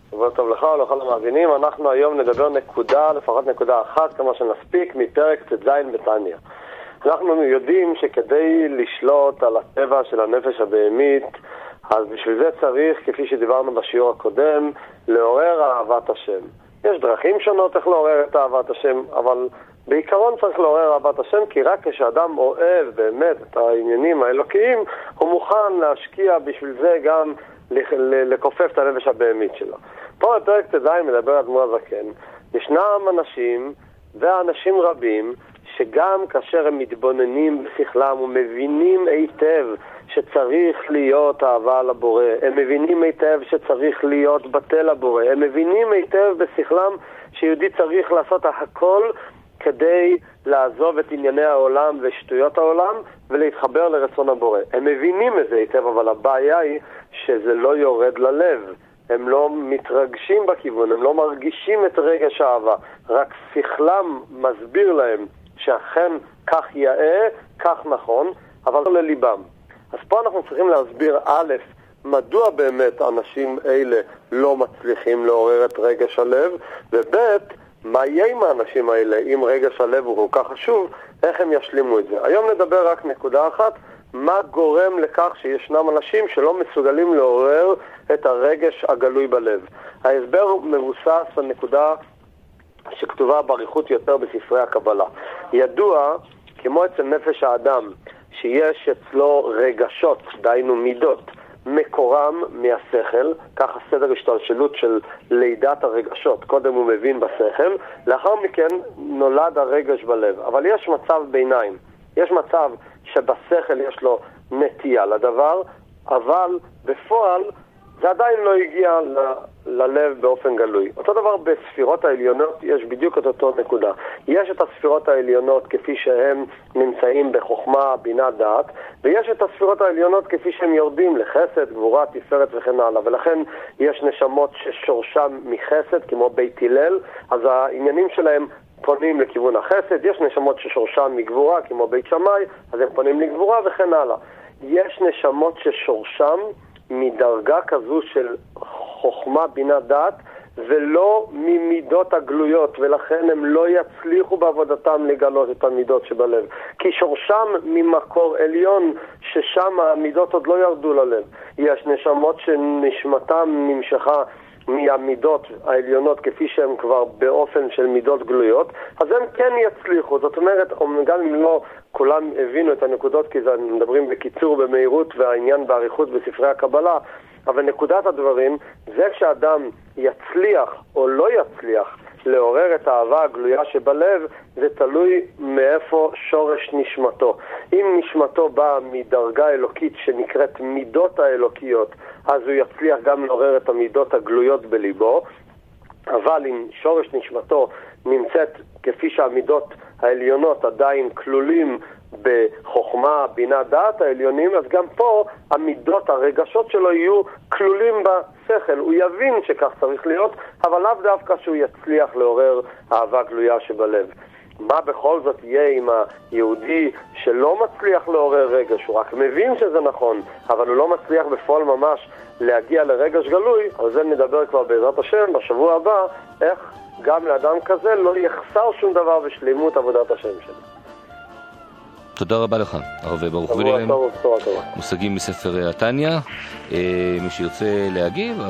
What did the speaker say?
עובר טוב לך ולכל המאזינים. אנחנו היום נדבר לפחות נקודה אחת, כמה שנספיק, מפרק ט"ז בתניא. אנחנו יודעים שכדי לשלוט על הטבע של הנפש הבהמית, אז בשביל זה צריך, כפי שדיברנו בשיעור הקודם, לעורר אהבת השם. יש דרכים שונות איך לעורר את אהבת השם, אבל בעיקרון צריך לעורר אהבת השם, כי רק כשאדם אוהב באמת את העניינים האלוקיים, הוא מוכן להשקיע בשביל זה גם לכופף את הנפש הבהמית שלו. פה בפרק ט"ז מדבר אדמו"ר הזקן. ישנם אנשים ואנשים רבים שגם כאשר הם מתבוננים בשכלם ומבינים היטב שצריך להיות אהבה לבורא, הם מבינים היטב שצריך להיות בטל לבורא, הם מבינים היטב בשכלם שיהודי צריך לעשות הכל כדי לעזוב את ענייני העולם ושטויות העולם ולהתחבר לרצון הבורא. הם מבינים את זה היטב, אבל הבעיה היא שזה לא יורד ללב. הם לא מתרגשים בכיוון, הם לא מרגישים את רגש האהבה. רק שכלם מסביר להם שאכן כך יאה, כך נכון, אבל לא לליבם. אז פה אנחנו צריכים להסביר א', מדוע באמת אנשים אלה לא מצליחים לעורר את רגש הלב, וב', מה יהיה עם האנשים האלה, אם רגש הלב הוא כל כך חשוב, איך הם ישלימו את זה. היום נדבר רק נקודה אחת, מה גורם לכך שישנם אנשים שלא מסוגלים לעורר את הרגש הגלוי בלב. ההסבר מבוסס על נקודה שכתובה באריכות יותר בספרי הקבלה. ידוע, כמו אצל נפש האדם, שיש אצלו רגשות, דהיינו מידות, מקורם מהשכל, ככה סדר השתלשלות של לידת הרגשות. קודם הוא מבין בשכל, לאחר מכן נולד הרגש בלב. אבל יש מצב ביניים. יש מצב שבשכל יש לו נטייה לדבר, אבל בפועל זה עדיין לא הגיע ללב באופן גלוי. אותו דבר בספירות העליונות יש בדיוק את אותו נקודה. יש את הספירות העליונות כפי שהם נמצאים בחוכמה, בינה, דעת, ויש את הספירות העליונות כפי שהם יורדים לחסד, גבורה, תפארת וכן הלאה. ולכן יש נשמות ששורשם מחסד, כמו בית הלל, אז העניינים שלהם פונים לכיוון החסד. יש נשמות ששורשם מגבורה, כמו בית שמאי, אז הם פונים לגבורה וכן הלאה. יש נשמות ששורשם מדרגה כזו של חוכמה, בינה, דעת, ולא ממידות הגלויות, ולכן הם לא יצליחו בעבודתם לגלות את המידות שבלב. כי שורשם ממקור עליון, ששם המידות עוד לא ירדו ללב. יש נשמות שנשמתם נמשכה מהמידות העליונות כפי שהם כבר באופן של מידות גלויות, אז הם כן יצליחו. זאת אומרת, גם אם לא כולם הבינו את הנקודות, כי מדברים בקיצור, במהירות, והעניין בעריכות בספרי הקבלה, אבל נקודת הדברים זה כשאדם יצליח או לא יצליח לעורר את האהבה הגלויה שבלב, זה תלוי מאיפה שורש נשמתו. אם נשמתו באה מדרגה אלוקית שנקראת מידות האלוקיות, אז הוא יצליח גם לעורר את המידות הגלויות בליבו. אבל אם שורש נשמתו נמצאת כפי שהמידות העליונות עדיין כלולים בחוכמה, בינה, דעת העליונים, אז גם פה המידות, הרגשות שלו יהיו כלולים בשכל. הוא יבין שכך צריך להיות, אבל לאו דווקא שהוא יצליח לעורר אהבה גלויה שבלב. מה בכל זאת יהיה עם היהודי שלא מצליח לעורר רגש? הוא רק מבין שזה נכון, אבל הוא לא מצליח בפועל ממש להגיע לרגש גלוי. על זה נדבר כבר בעזרת השם בשבוע הבא, איך גם לאדם כזה לא יחסר שום דבר בשלימות עבודת השם שלו. תודה רבה לך, הרב ברוך וילם. מושגים מספר התניא. מי שירצה להגיב